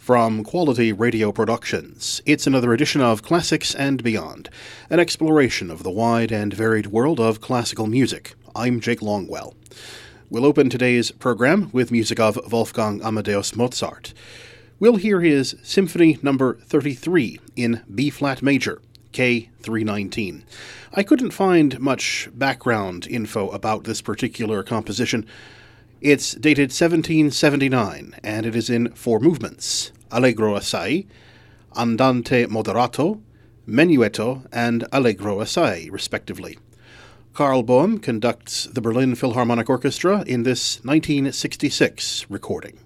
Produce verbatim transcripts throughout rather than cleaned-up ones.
From Quality Radio Productions, it's another edition of Classics and Beyond, an exploration of the wide and varied world of classical music. I'm Jake Longwell. We'll open today's program with music of Wolfgang Amadeus Mozart. We'll hear his Symphony Number thirty-three in B-flat major, K three nineteen. I couldn't find much background info about this particular composition. It's dated seventeen seventy-nine, and it is in four movements: Allegro assai, Andante moderato, Menuetto, and Allegro assai, respectively. Karl Boehm conducts the Berlin Philharmonic Orchestra in this nineteen sixty-six recording.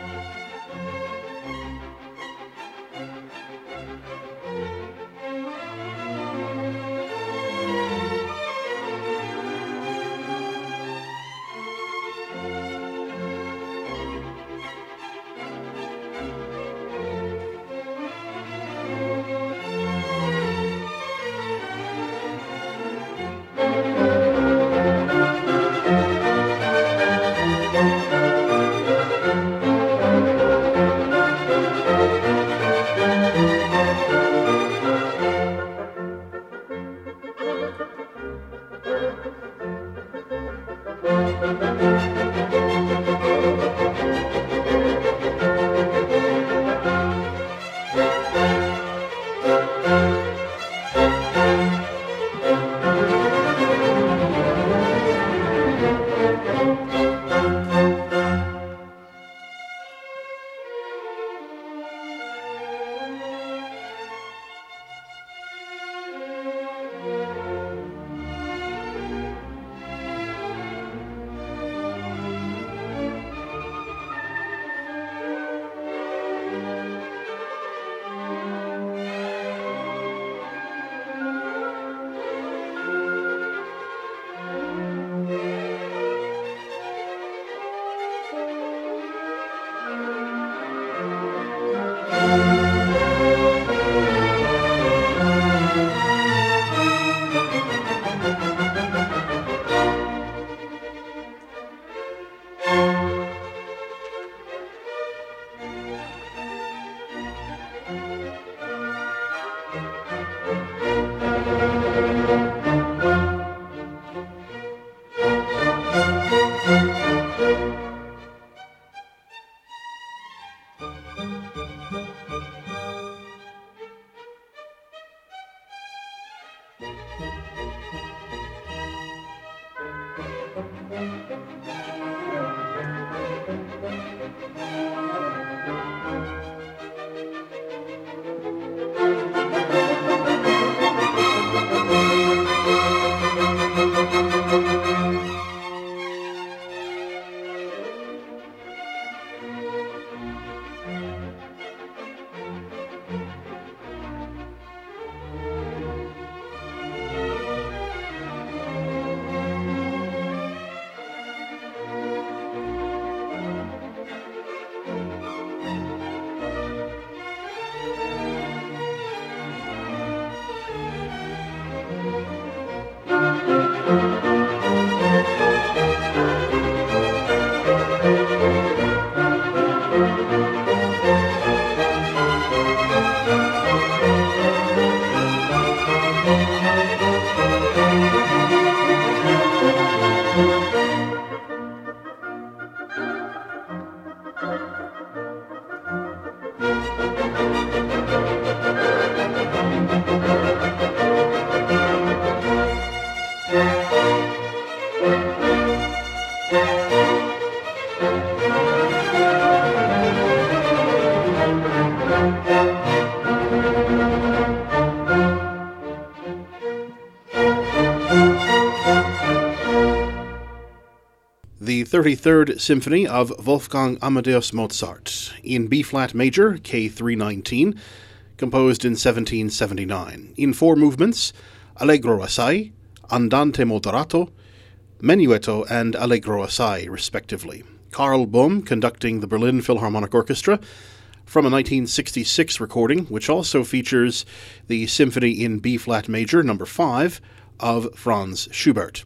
The thirty-third Symphony of Wolfgang Amadeus Mozart, in B-flat major, K three nineteen, composed in seventeen seventy-nine, in four movements, Allegro assai, Andante moderato, Menuetto, and Allegro assai, respectively. Karl Böhm conducting the Berlin Philharmonic Orchestra, from a nineteen sixty-six recording, which also features the Symphony in B-flat major, number five, of Franz Schubert.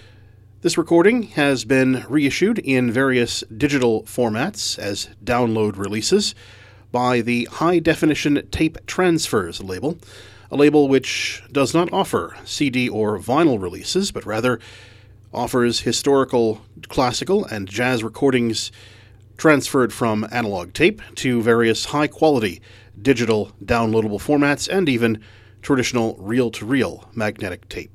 This recording has been reissued in various digital formats as download releases by the High Definition Tape Transfers label, a label which does not offer C D or vinyl releases, but rather offers historical, classical, and jazz recordings transferred from analog tape to various high-quality digital downloadable formats and even traditional reel-to-reel magnetic tape.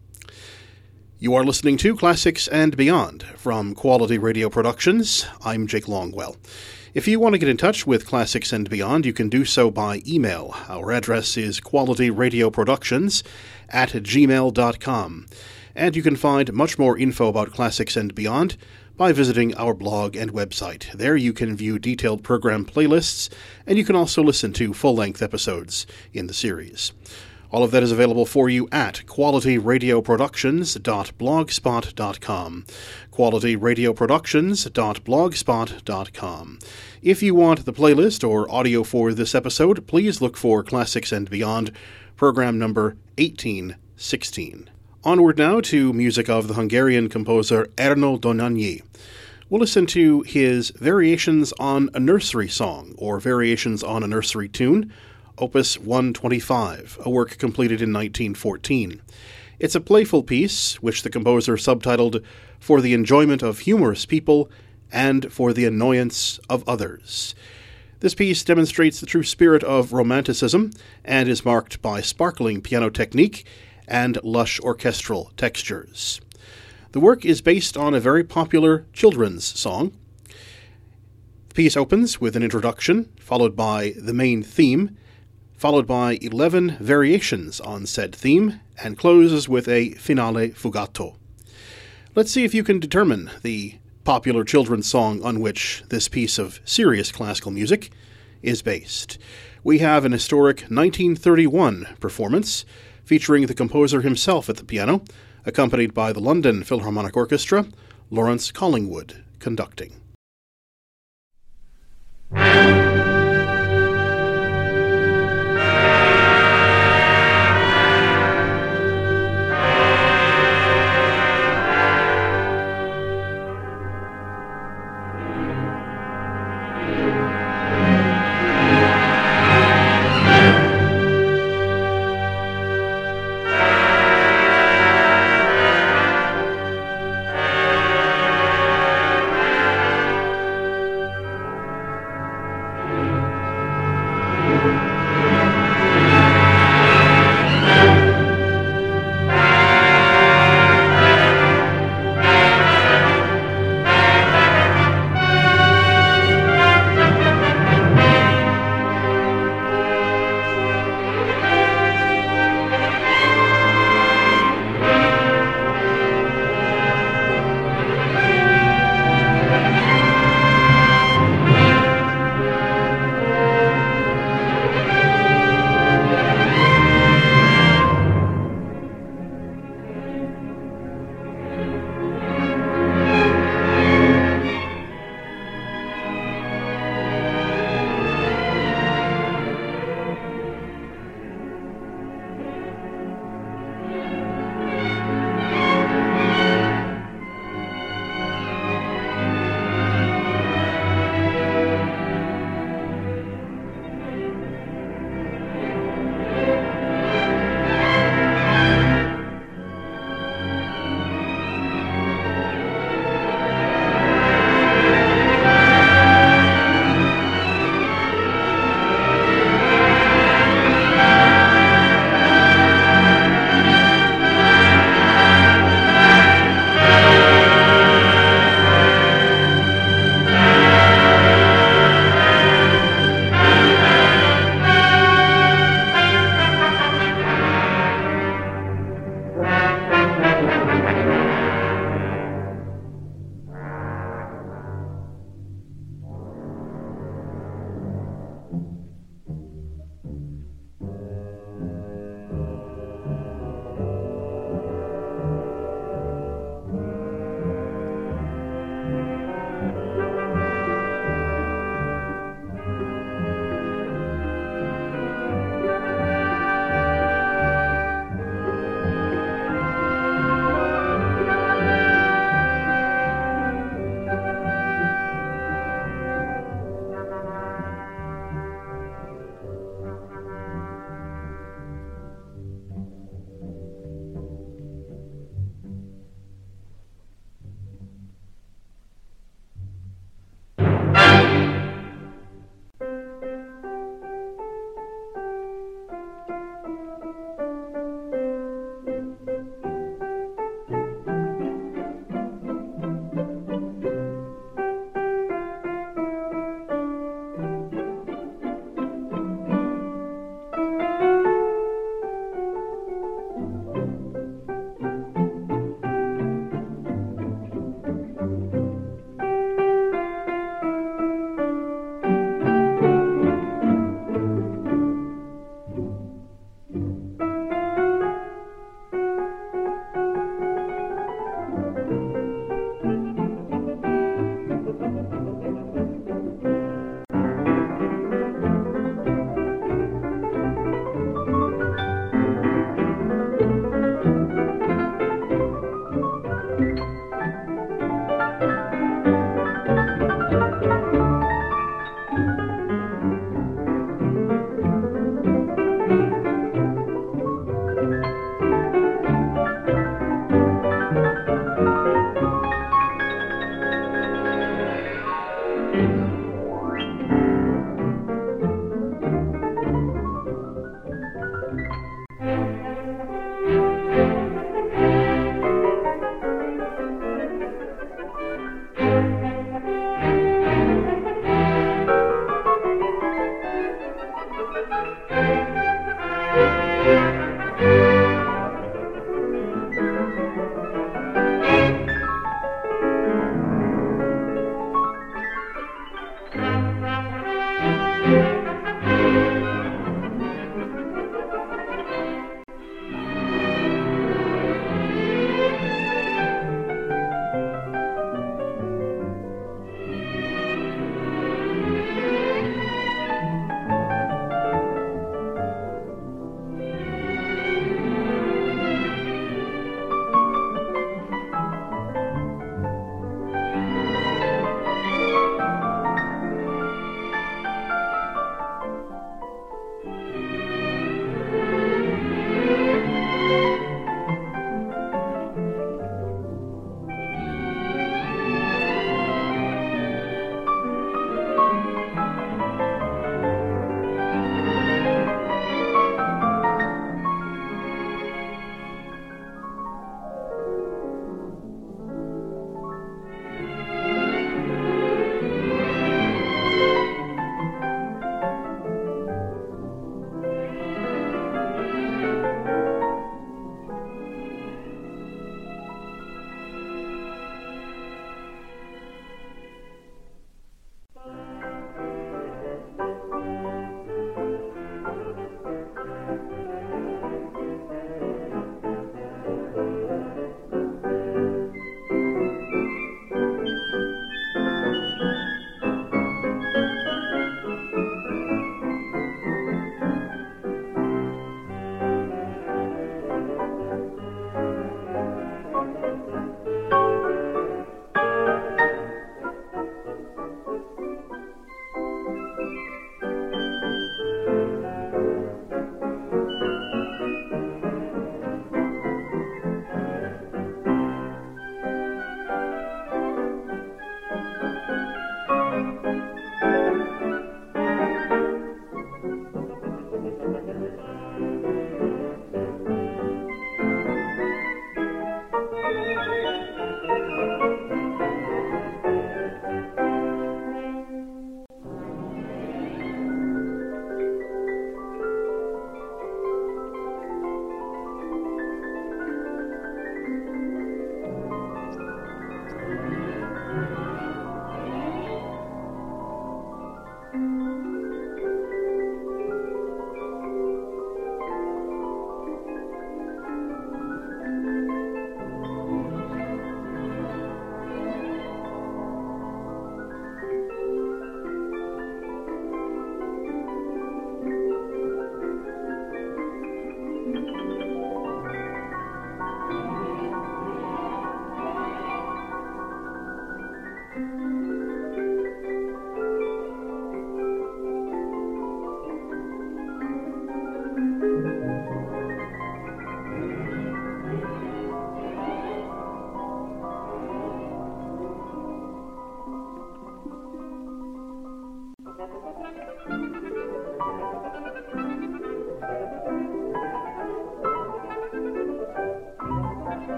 You are listening to Classics and Beyond from Quality Radio Productions. I'm Jake Longwell. If you want to get in touch with Classics and Beyond, you can do so by email. Our address is qualityradioproductions at gmail dot com. And you can find much more info about Classics and Beyond by visiting our blog and website. There you can view detailed program playlists, and you can also listen to full-length episodes in the series. All of that is available for you at quality radio productions dot blogspot dot com. quality radio productions dot blogspot dot com. If you want the playlist or audio for this episode, please look for Classics and Beyond, program number eighteen sixteen. Onward now to music of the Hungarian composer Ernő Dohnányi. We'll listen to his Variations on a Nursery Song, or Variations on a Nursery Tune, Opus one twenty-five, a work completed in nineteen fourteen. It's a playful piece, which the composer subtitled For the Enjoyment of Humorous People and for the Annoyance of Others. This piece demonstrates the true spirit of Romanticism and is marked by sparkling piano technique and lush orchestral textures. The work is based on a very popular children's song. The piece opens with an introduction, followed by the main theme, followed by eleven variations on said theme, and closes with a finale fugato. Let's see if you can determine the popular children's song on which this piece of serious classical music is based. We have an historic nineteen thirty-one performance featuring the composer himself at the piano, accompanied by the London Philharmonic Orchestra, Lawrence Collingwood conducting.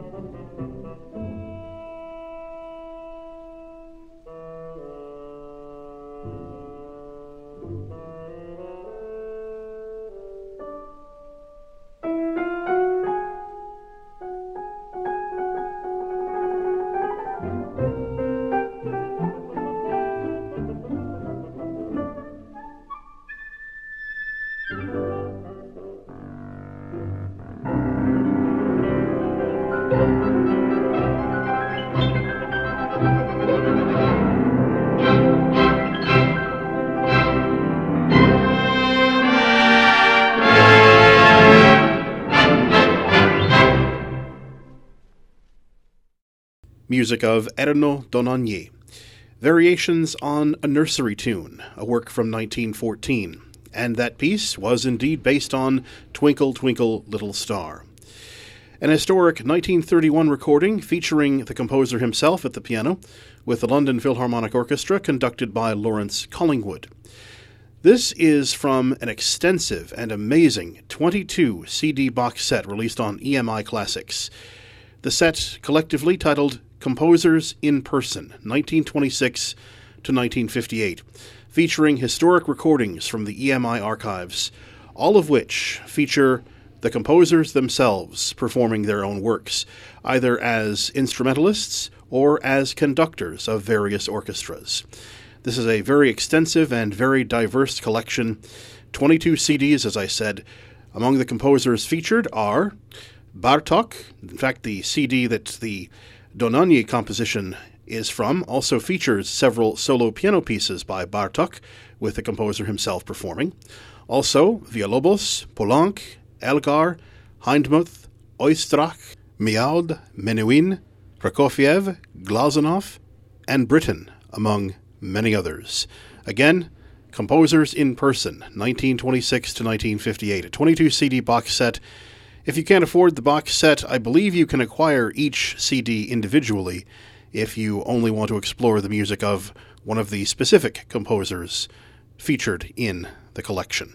Music of Erno Donogni. Variations on a Nursery Tune, a work from nineteen fourteen, and that piece was indeed based on Twinkle, Twinkle, Little Star. An historic nineteen thirty-one recording featuring the composer himself at the piano, with the London Philharmonic Orchestra conducted by Lawrence Collingwood. This is from an extensive and amazing twenty-two C D box set released on E M I Classics. The set, collectively titled Composers in Person, nineteen twenty-six to nineteen fifty-eight, featuring historic recordings from the E M I archives, all of which feature the composers themselves performing their own works, either as instrumentalists or as conductors of various orchestras. This is a very extensive and very diverse collection. twenty-two C Ds, as I said. Among the composers featured are Bartók. In fact, the C D that the Donogni composition is from also features several solo piano pieces by Bartók, with the composer himself performing. Also, Villalobos, Poulenc, Elgar, Hindmuth, Oistrakh, Miaud, Menuhin, Prokofiev, Glazunov, and Britten, among many others. Again, composers in person, nineteen twenty-six to nineteen fifty-eight, a twenty-two C D box set. If you can't afford the box set, I believe you can acquire each C D individually if you only want to explore the music of one of the specific composers featured in the collection.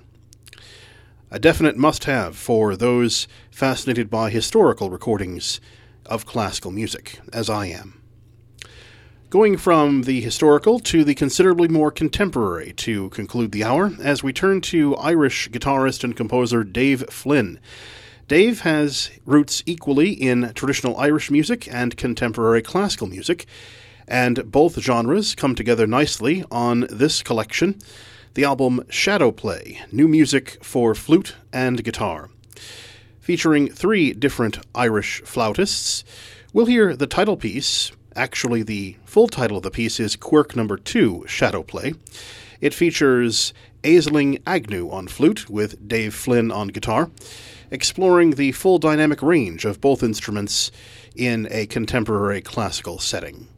A definite must-have for those fascinated by historical recordings of classical music, as I am. Going from the historical to the considerably more contemporary to conclude the hour, as we turn to Irish guitarist and composer Dave Flynn. Dave has roots equally in traditional Irish music and contemporary classical music, and both genres come together nicely on this collection, the album Shadowplay, New Music for Flute and Guitar. Featuring three different Irish flautists, we'll hear the title piece. Actually, the full title of the piece is Quirk Number Two, Shadowplay. It features Aisling Agnew on flute with Dave Flynn on guitar, exploring the full dynamic range of both instruments in a contemporary classical setting.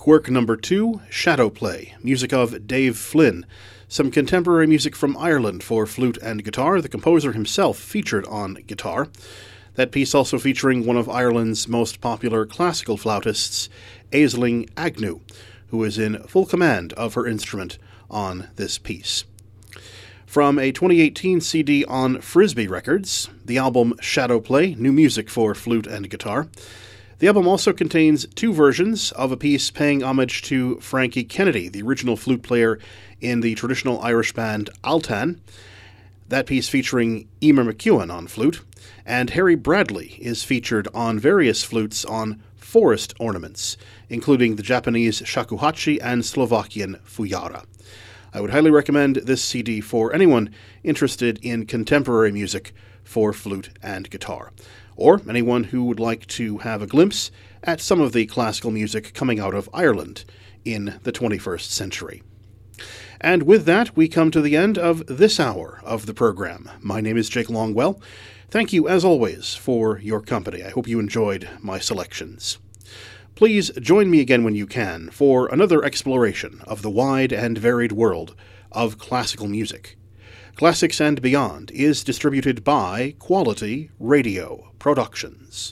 Quirk number two, Shadow Play, music of Dave Flynn. Some contemporary music from Ireland for flute and guitar, the composer himself featured on guitar. That piece also featuring one of Ireland's most popular classical flautists, Aisling Agnew, who is in full command of her instrument on this piece. From a twenty eighteen C D on Frisbee Records, the album Shadow Play, new music for flute and guitar. The album also contains two versions of a piece paying homage to Frankie Kennedy, the original flute player in the traditional Irish band Altan. That piece featuring Emer McEwen on flute, and Harry Bradley is featured on various flutes on forest ornaments, including the Japanese shakuhachi and Slovakian fujara. I would highly recommend this C D for anyone interested in contemporary music for flute and guitar, or anyone who would like to have a glimpse at some of the classical music coming out of Ireland in the twenty-first century. And with that, we come to the end of this hour of the program. My name is Jake Longwell. Thank you, as always, for your company. I hope you enjoyed my selections. Please join me again when you can for another exploration of the wide and varied world of classical music. Classics and Beyond is distributed by Quality Radio Productions.